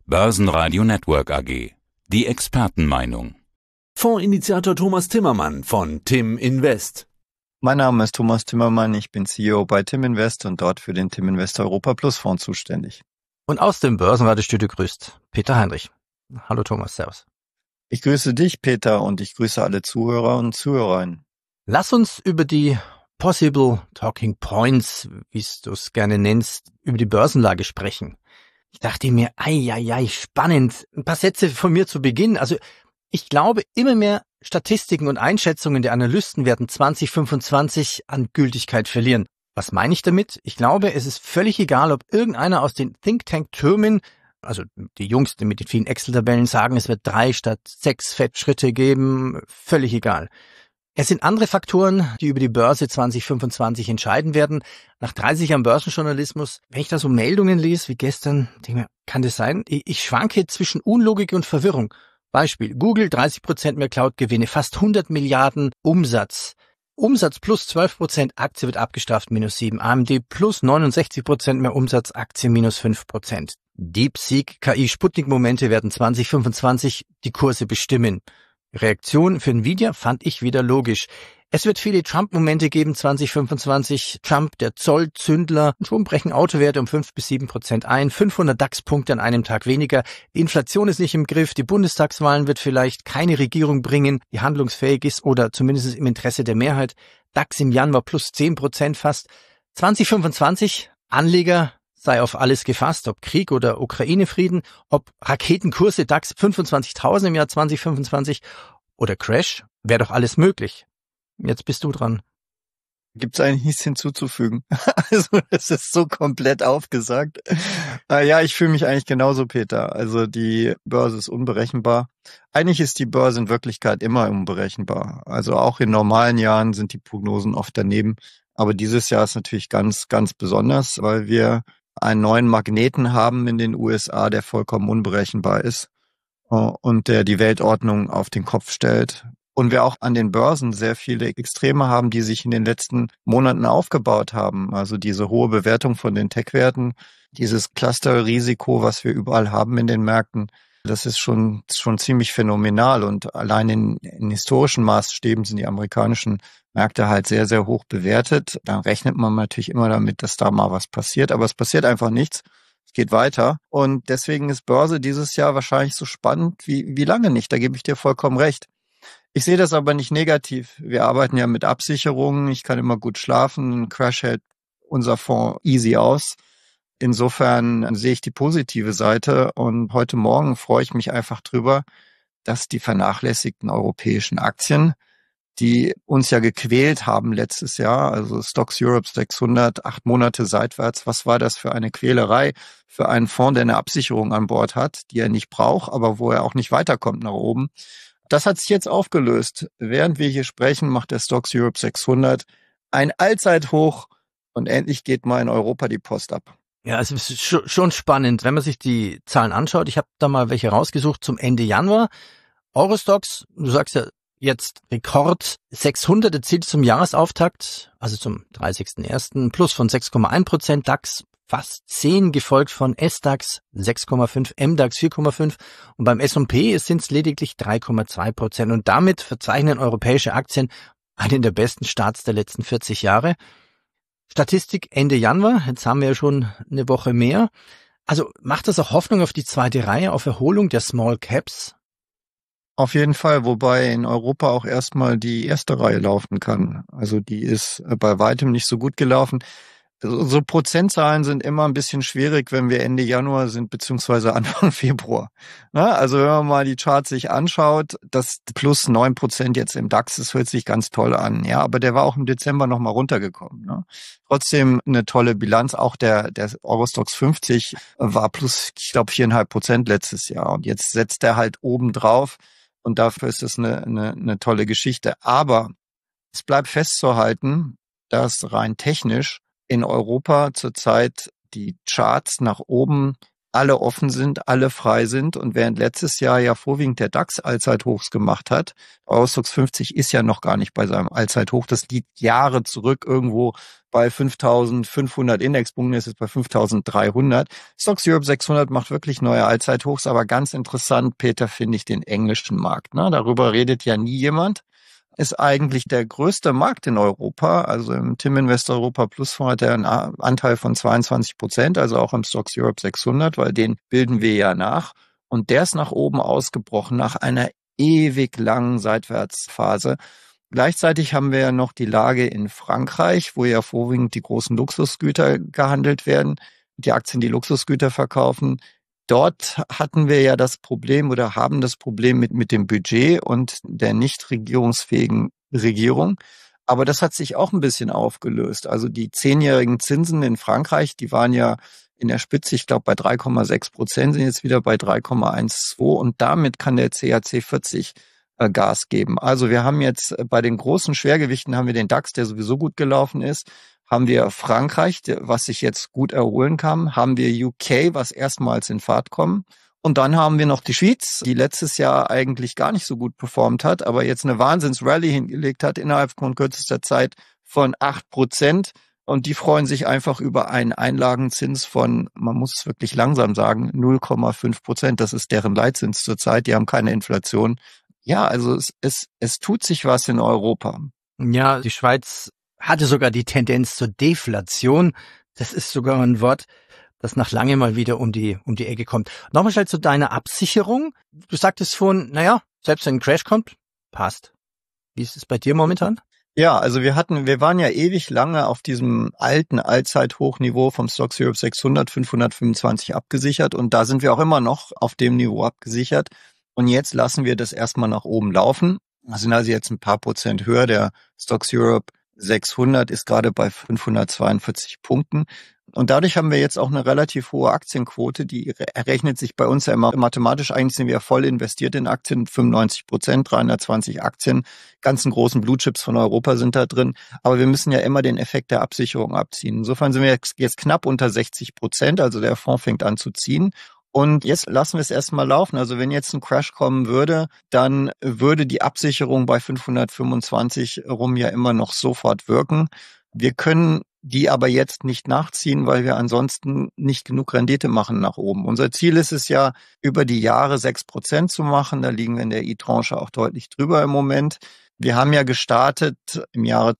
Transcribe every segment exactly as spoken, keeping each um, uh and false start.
Börsenradio Network A G. Die Expertenmeinung. Fondsinitiator Thomas Timmermann von Tim Invest. Mein Name ist Thomas Timmermann, ich bin C E O bei Tim Invest und dort für den Tim Invest Europa Plus Fonds zuständig. Und aus dem Börsenradiostudio grüßt Peter Heinrich. Hallo Thomas, servus. Ich grüße dich, Peter, und ich grüße alle Zuhörer und Zuhörerinnen. Lass uns über die Possible Talking Points, wie du es gerne nennst, über die Börsenlage sprechen. Ich dachte mir, ei, ei, ei, spannend. Ein paar Sätze von mir zu Beginn. Also ich glaube, immer mehr Statistiken und Einschätzungen der Analysten werden zwanzig fünfundzwanzig an Gültigkeit verlieren. Was meine ich damit? Ich glaube, es ist völlig egal, ob irgendeiner aus den Think Tank-Türmen, also die Jungs mit den vielen Excel-Tabellen sagen, es wird drei statt sechs Fettschritte geben, völlig egal. Es sind andere Faktoren, die über die Börse zwanzig fünfundzwanzig entscheiden werden. Nach dreißig Jahren Börsenjournalismus, wenn ich da so Meldungen lese wie gestern, denke ich mir, kann das sein? Ich schwanke zwischen Unlogik und Verwirrung. Beispiel, Google dreißig Prozent mehr Cloud-Gewinne, fast hundert Milliarden Umsatz. Umsatz plus zwölf Prozent, Aktie wird abgestraft, minus sieben. A M D plus neunundsechzig Prozent mehr Umsatz, Aktie minus fünf Prozent. DeepSeek, K I-Sputnik-Momente werden zwanzig fünfundzwanzig die Kurse bestimmen. Reaktion für Nvidia fand ich wieder logisch. Es wird viele Trump-Momente geben zwanzig fünfundzwanzig. Trump, der Zollzündler. Schon brechen Autowerte um fünf bis sieben Prozent ein. fünfhundert DAX-Punkte an einem Tag weniger. Die Inflation ist nicht im Griff. Die Bundestagswahlen wird vielleicht keine Regierung bringen, die handlungsfähig ist oder zumindest im Interesse der Mehrheit. DAX im Januar plus zehn Prozent fast. zwanzig fünfundzwanzig. Anleger sei auf alles gefasst, ob Krieg oder Ukraine-Frieden, ob Raketenkurse DAX fünfundzwanzigtausend im Jahr zwanzig fünfundzwanzig oder Crash, wäre doch alles möglich. Jetzt bist du dran. Gibt's eigentlich nichts hinzuzufügen? Also es ist so komplett aufgesagt. Äh, ja, ich fühle mich eigentlich genauso, Peter. Also die Börse ist unberechenbar. Eigentlich ist die Börse in Wirklichkeit immer unberechenbar. Also auch in normalen Jahren sind die Prognosen oft daneben. Aber dieses Jahr ist natürlich ganz, ganz besonders, weil wir einen neuen Magneten haben in den U S A, der vollkommen unberechenbar ist und der die Weltordnung auf den Kopf stellt. Und wir auch an den Börsen sehr viele Extreme haben, die sich in den letzten Monaten aufgebaut haben. Also diese hohe Bewertung von den Tech-Werten, dieses Cluster-Risiko, was wir überall haben in den Märkten, das ist schon schon ziemlich phänomenal. Und allein in, in historischen Maßstäben sind die amerikanischen Märkte halt sehr, sehr hoch bewertet. Dann rechnet man natürlich immer damit, dass da mal was passiert. Aber es passiert einfach nichts. Es geht weiter. Und deswegen ist Börse dieses Jahr wahrscheinlich so spannend wie, wie lange nicht. Da gebe ich dir vollkommen recht. Ich sehe das aber nicht negativ. Wir arbeiten ja mit Absicherungen. Ich kann immer gut schlafen. Ein Crash hält unser Fonds easy aus. Insofern sehe ich die positive Seite. Und heute Morgen freue ich mich einfach drüber, dass die vernachlässigten europäischen Aktien, die uns ja gequält haben letztes Jahr, also Stocks Europe sechshundert, acht Monate seitwärts. Was war das für eine Quälerei für einen Fonds, der eine Absicherung an Bord hat, die er nicht braucht, aber wo er auch nicht weiterkommt nach oben? Das hat sich jetzt aufgelöst. Während wir hier sprechen, macht der Stocks Europe sechshundert ein Allzeithoch und endlich geht mal in Europa die Post ab. Ja, es ist schon spannend, wenn man sich die Zahlen anschaut. Ich habe da mal welche rausgesucht zum Ende Januar. Eurostoxx, du sagst ja jetzt Rekord sechshundert erzielt zum Jahresauftakt, also zum dreißigsten ersten plus von sechs Komma eins Prozent, DAX fast zehn, gefolgt von S DAX sechs Komma fünf, M DAX vier Komma fünf und beim S und P sind es lediglich drei Komma zwei Prozent und damit verzeichnen europäische Aktien einen der besten Starts der letzten vierzig Jahre. Statistik Ende Januar, jetzt haben wir ja schon eine Woche mehr. Also macht das auch Hoffnung auf die zweite Reihe, auf Erholung der Small Caps? Auf jeden Fall, wobei in Europa auch erstmal die erste Reihe laufen kann. Also die ist bei weitem nicht so gut gelaufen. So Prozentzahlen sind immer ein bisschen schwierig, wenn wir Ende Januar sind, beziehungsweise Anfang Februar. Na, also wenn man mal die Charts sich anschaut, das plus neun Prozent jetzt im DAX, das hört sich ganz toll an. Ja, aber der war auch im Dezember nochmal runtergekommen. Ne? Trotzdem eine tolle Bilanz. Auch der, der Eurostoxx fünfzig war plus, ich glaube, viereinhalb Prozent letztes Jahr. Und jetzt setzt er halt oben drauf. Und dafür ist das eine, eine, eine tolle Geschichte. Aber es bleibt festzuhalten, dass rein technisch in Europa zurzeit die Charts nach oben alle offen sind, alle frei sind. Und während letztes Jahr ja vorwiegend der DAX Allzeithochs gemacht hat, Eurostoxx fünfzig ist ja noch gar nicht bei seinem Allzeithoch. Das liegt Jahre zurück irgendwo bei fünftausendfünfhundert Indexpunkten, ist es bei fünftausenddreihundert. Stoxx Europe sechshundert macht wirklich neue Allzeithochs, aber ganz interessant, Peter, finde ich den englischen Markt. Ne? Darüber redet ja nie jemand. Ist eigentlich der größte Markt in Europa. Also im Tim Invest Europa Plus Fonds hat er einen Anteil von zweiundzwanzig Prozent, also auch im Stoxx Europe sechshundert, weil den bilden wir ja nach. Und der ist nach oben ausgebrochen nach einer ewig langen Seitwärtsphase. Gleichzeitig haben wir ja noch die Lage in Frankreich, wo ja vorwiegend die großen Luxusgüter gehandelt werden, die Aktien, die Luxusgüter verkaufen. Dort hatten wir ja das Problem oder haben das Problem mit, mit dem Budget und der nicht regierungsfähigen Regierung. Aber das hat sich auch ein bisschen aufgelöst. Also die zehnjährigen Zinsen in Frankreich, die waren ja in der Spitze, ich glaube, bei drei Komma sechs Prozent, sind jetzt wieder bei drei Komma zwölf und damit kann der C A C vierzig äh, Gas geben. Also wir haben jetzt bei den großen Schwergewichten haben wir den DAX, der sowieso gut gelaufen ist. Haben wir Frankreich, was sich jetzt gut erholen kann, haben wir U K, was erstmals in Fahrt kommt. Und dann haben wir noch die Schweiz, die letztes Jahr eigentlich gar nicht so gut performt hat, aber jetzt eine Wahnsinns-Rallye hingelegt hat innerhalb von kürzester Zeit von acht Prozent. Und die freuen sich einfach über einen Einlagenzins von, man muss es wirklich langsam sagen, null Komma fünf Prozent. Das ist deren Leitzins zurzeit. Die haben keine Inflation. Ja, also es, es, es tut sich was in Europa. Ja, die Schweiz hatte sogar die Tendenz zur Deflation. Das ist sogar ein Wort, das nach lange mal wieder um die um die Ecke kommt. Nochmal schnell zu deiner Absicherung. Du sagtest vorhin, naja, selbst wenn ein Crash kommt, passt. Wie ist es bei dir momentan? Ja, also wir hatten, wir waren ja ewig lange auf diesem alten Allzeithochniveau vom Stoxx Europe sechshundert, fünfhundertfünfundzwanzig abgesichert und da sind wir auch immer noch auf dem Niveau abgesichert. Und jetzt lassen wir das erstmal nach oben laufen. Wir sind also jetzt ein paar Prozent höher. Der Stoxx Europe sechshundert ist gerade bei fünfhundertzweiundvierzig Punkten. Und dadurch haben wir jetzt auch eine relativ hohe Aktienquote, die errechnet sich bei uns ja immer mathematisch. Eigentlich sind wir voll investiert in Aktien, fünfundneunzig Prozent, dreihundertzwanzig Aktien. Ganzen großen Blue Chips von Europa sind da drin. Aber wir müssen ja immer den Effekt der Absicherung abziehen. Insofern sind wir jetzt, jetzt knapp unter sechzig Prozent, also der Fonds fängt an zu ziehen. Und jetzt lassen wir es erstmal laufen. Also wenn jetzt ein Crash kommen würde, dann würde die Absicherung bei fünfhundertfünfundzwanzig rum ja immer noch sofort wirken. Wir können die aber jetzt nicht nachziehen, weil wir ansonsten nicht genug Rendite machen nach oben. Unser Ziel ist es ja, über die Jahre sechs Prozent zu machen. Da liegen wir in der I-Tranche auch deutlich drüber im Moment. Wir haben ja gestartet im Jahre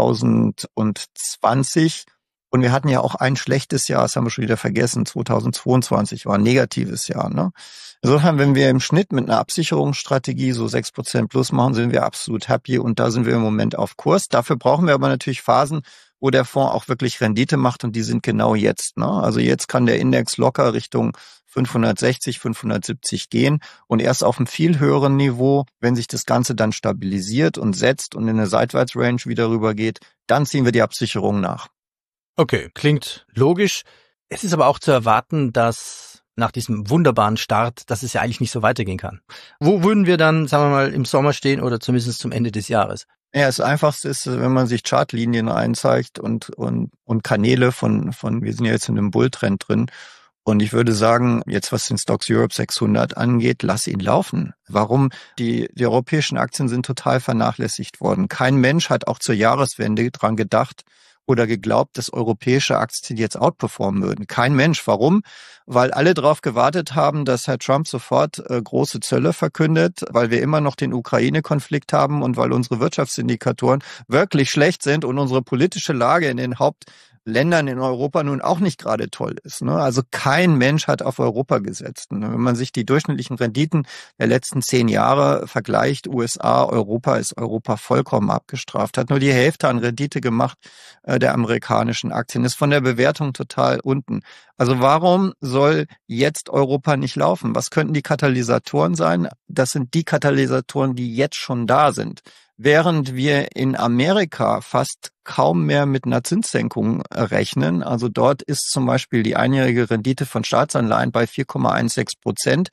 zweitausendzwanzig. Und wir hatten ja auch ein schlechtes Jahr, das haben wir schon wieder vergessen, zweitausendzweiundzwanzig war ein negatives Jahr. Ne? Insofern, wenn wir im Schnitt mit einer Absicherungsstrategie so sechs Prozent plus machen, sind wir absolut happy und da sind wir im Moment auf Kurs. Dafür brauchen wir aber natürlich Phasen, wo der Fonds auch wirklich Rendite macht und die sind genau jetzt. Ne? Also jetzt kann der Index locker Richtung fünfhundertsechzig, fünfhundertsiebzig gehen und erst auf einem viel höheren Niveau, wenn sich das Ganze dann stabilisiert und setzt und in eine Seitwärtsrange wieder rübergeht, dann ziehen wir die Absicherung nach. Okay, klingt logisch. Es ist aber auch zu erwarten, dass nach diesem wunderbaren Start, dass es ja eigentlich nicht so weitergehen kann. Wo würden wir dann, sagen wir mal, im Sommer stehen oder zumindest zum Ende des Jahres? Ja, das Einfachste ist, wenn man sich Chartlinien einzeigt und und und Kanäle von von wir sind ja jetzt in einem Bulltrend drin und ich würde sagen, jetzt was den Stoxx Europe sechshundert angeht, lass ihn laufen. Warum? Die die europäischen Aktien sind total vernachlässigt worden. Kein Mensch hat auch zur Jahreswende dran gedacht oder geglaubt, dass europäische Aktien jetzt outperformen würden. Kein Mensch. Warum? Weil alle darauf gewartet haben, dass Herr Trump sofort äh, große Zölle verkündet, weil wir immer noch den Ukraine-Konflikt haben und weil unsere Wirtschaftsindikatoren wirklich schlecht sind und unsere politische Lage in den Hauptländern in Europa nun auch nicht gerade toll ist. Ne? Also kein Mensch hat auf Europa gesetzt. Ne? Wenn man sich die durchschnittlichen Renditen der letzten zehn Jahre vergleicht, U S A, Europa, ist Europa vollkommen abgestraft, hat nur die Hälfte an Rendite gemacht äh, der amerikanischen Aktien, ist von der Bewertung total unten. Also warum soll jetzt Europa nicht laufen? Was könnten die Katalysatoren sein? Das sind die Katalysatoren, die jetzt schon da sind. Während wir in Amerika fast kaum mehr mit einer Zinssenkung rechnen, also dort ist zum Beispiel die einjährige Rendite von Staatsanleihen bei vier Komma sechzehn Prozent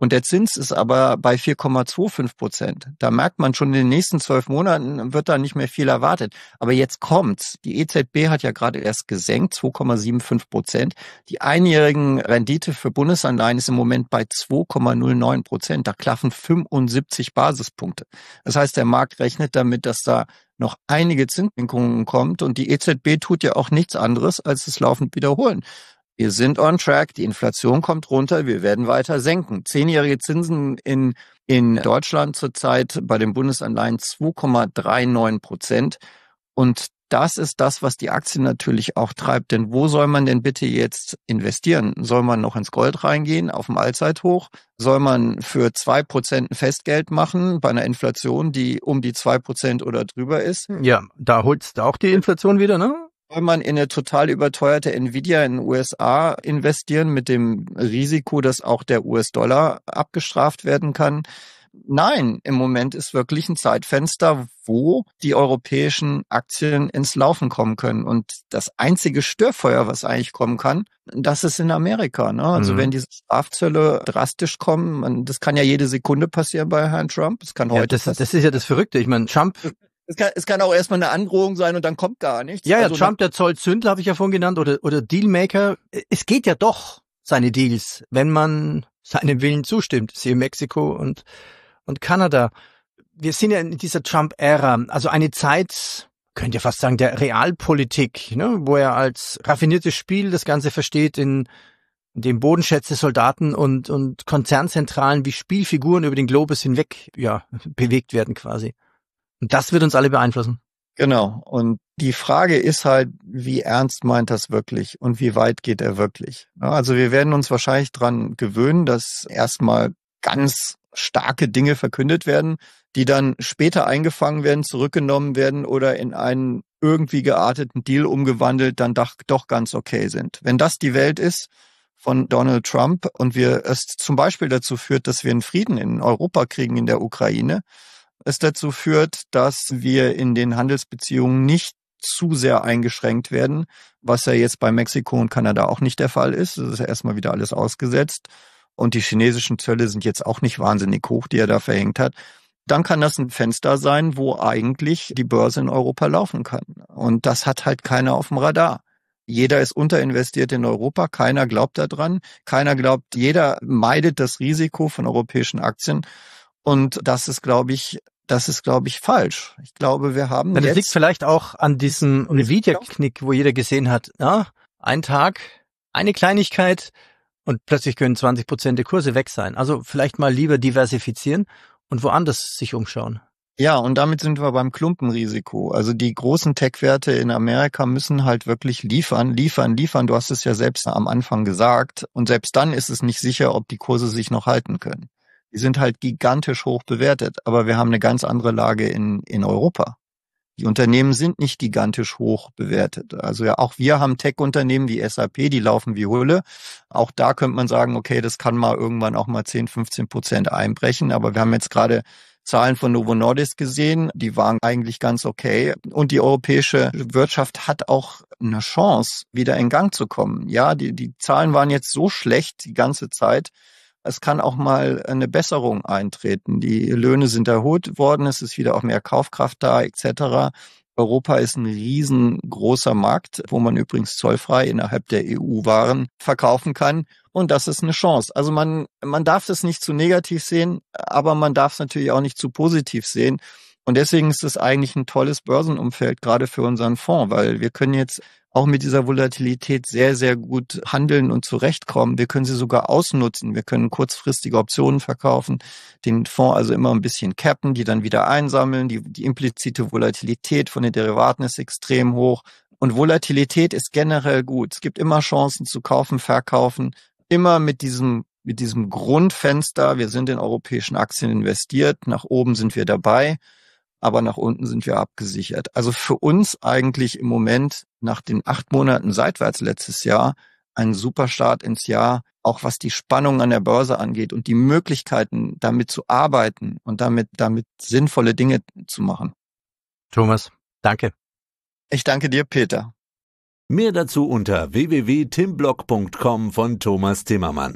Und der Zins ist aber bei vier Komma fünfundzwanzig Prozent. Da merkt man schon, in den nächsten zwölf Monaten wird da nicht mehr viel erwartet. Aber jetzt kommt's. Die E Z B hat ja gerade erst gesenkt, zwei Komma fünfundsiebzig Prozent. Die einjährigen Rendite für Bundesanleihen ist im Moment bei zwei Komma null neun Prozent. Da klaffen fünfundsiebzig Basispunkte. Das heißt, der Markt rechnet damit, dass da noch einige Zinssenkungen kommt. Und die E Z B tut ja auch nichts anderes, als es laufend wiederholen. Wir sind on track, die Inflation kommt runter, wir werden weiter senken. Zehnjährige Zinsen in, in Deutschland zurzeit bei den Bundesanleihen zwei Komma neununddreißig Prozent. Und das ist das, was die Aktien natürlich auch treibt. Denn wo soll man denn bitte jetzt investieren? Soll man noch ins Gold reingehen, auf dem Allzeithoch? Soll man für zwei Prozent ein Festgeld machen bei einer Inflation, die um die zwei Prozent oder drüber ist? Ja, da holt's auch die Inflation wieder, ne? Soll man in eine total überteuerte Nvidia in den U S A investieren mit dem Risiko, dass auch der U S-Dollar abgestraft werden kann? Nein, im Moment ist wirklich ein Zeitfenster, wo die europäischen Aktien ins Laufen kommen können. Und das einzige Störfeuer, was eigentlich kommen kann, das ist in Amerika. Ne? Also mhm. wenn diese Strafzölle drastisch kommen, man, das kann ja jede Sekunde passieren bei Herrn Trump. Das kann ja, heute das, das ist ja das Verrückte. Ich meine, Trump... Es kann, es kann auch erstmal eine Androhung sein und dann kommt gar nichts. Ja, ja, also Trump, der Zollzündler, habe ich ja vorhin genannt, oder, oder Dealmaker. Es geht ja doch, seine Deals, wenn man seinem Willen zustimmt. Siehe Mexiko und, und Kanada. Wir sind ja in dieser Trump-Ära, also eine Zeit, könnt ihr fast sagen, der Realpolitik, ne, wo er als raffiniertes Spiel das Ganze versteht, in, in dem Bodenschätze, Soldaten und, und Konzernzentralen wie Spielfiguren über den Globus hinweg, ja, bewegt werden quasi. Und das wird uns alle beeinflussen. Genau. Und die Frage ist halt, wie ernst meint das wirklich und wie weit geht er wirklich? Also wir werden uns wahrscheinlich dran gewöhnen, dass erstmal ganz starke Dinge verkündet werden, die dann später eingefangen werden, zurückgenommen werden oder in einen irgendwie gearteten Deal umgewandelt, dann doch, doch ganz okay sind. Wenn das die Welt ist von Donald Trump und wir es zum Beispiel dazu führt, dass wir einen Frieden in Europa kriegen, in der Ukraine, es dazu führt, dass wir in den Handelsbeziehungen nicht zu sehr eingeschränkt werden, was ja jetzt bei Mexiko und Kanada auch nicht der Fall ist. Das ist ja erstmal wieder alles ausgesetzt. Und die chinesischen Zölle sind jetzt auch nicht wahnsinnig hoch, die er da verhängt hat. Dann kann das ein Fenster sein, wo eigentlich die Börse in Europa laufen kann. Und das hat halt keiner auf dem Radar. Jeder ist unterinvestiert in Europa, keiner glaubt daran, keiner glaubt, jeder meidet das Risiko von europäischen Aktien. Und das ist, glaube ich, Das ist, glaube ich, falsch. Ich glaube, wir haben das jetzt... Das liegt vielleicht auch an diesem Nvidia-Knick, wo jeder gesehen hat, ja, ein Tag, eine Kleinigkeit und plötzlich können zwanzig Prozent der Kurse weg sein. Also vielleicht mal lieber diversifizieren und woanders sich umschauen. Ja, und damit sind wir beim Klumpenrisiko. Also die großen Tech-Werte in Amerika müssen halt wirklich liefern, liefern, liefern. Du hast es ja selbst am Anfang gesagt. Und selbst dann ist es nicht sicher, ob die Kurse sich noch halten können. Die sind halt gigantisch hoch bewertet, aber wir haben eine ganz andere Lage in, in Europa. Die Unternehmen sind nicht gigantisch hoch bewertet. Also ja, auch wir haben Tech-Unternehmen wie S A P, die laufen wie Hulle. Auch da könnte man sagen, okay, das kann mal irgendwann auch mal zehn, fünfzehn Prozent einbrechen, aber wir haben jetzt gerade Zahlen von Novo Nordisk gesehen, die waren eigentlich ganz okay. Und die europäische Wirtschaft hat auch eine Chance, wieder in Gang zu kommen. Ja, die, die Zahlen waren jetzt so schlecht die ganze Zeit. Es kann auch mal eine Besserung eintreten. Die Löhne sind erhöht worden, es ist wieder auch mehr Kaufkraft da, et cetera. Europa ist ein riesengroßer Markt, wo man übrigens zollfrei innerhalb der E U Waren verkaufen kann. Und das ist eine Chance. Also man, man darf das nicht zu negativ sehen, aber man darf es natürlich auch nicht zu positiv sehen. Und deswegen ist es eigentlich ein tolles Börsenumfeld, gerade für unseren Fonds, weil wir können jetzt auch mit dieser Volatilität sehr, sehr gut handeln und zurechtkommen. Wir können sie sogar ausnutzen. Wir können kurzfristige Optionen verkaufen, den Fonds also immer ein bisschen cappen, die dann wieder einsammeln. Die, die implizite Volatilität von den Derivaten ist extrem hoch. Und Volatilität ist generell gut. Es gibt immer Chancen zu kaufen, verkaufen. Immer mit diesem, mit diesem Grundfenster. Wir sind in europäischen Aktien investiert. Nach oben sind wir dabei. Aber nach unten sind wir abgesichert. Also für uns eigentlich im Moment nach den acht Monaten seitwärts letztes Jahr ein super Start ins Jahr, auch was die Spannung an der Börse angeht und die Möglichkeiten, damit zu arbeiten und damit, damit sinnvolle Dinge zu machen. Thomas, danke. Ich danke dir, Peter. Mehr dazu unter w w w punkt timblock punkt com von Thomas Timmermann.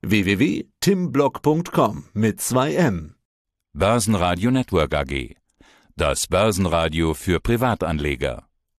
w w w punkt timblog punkt com mit zwei M. Börsenradio Network A G. Das Börsenradio für Privatanleger.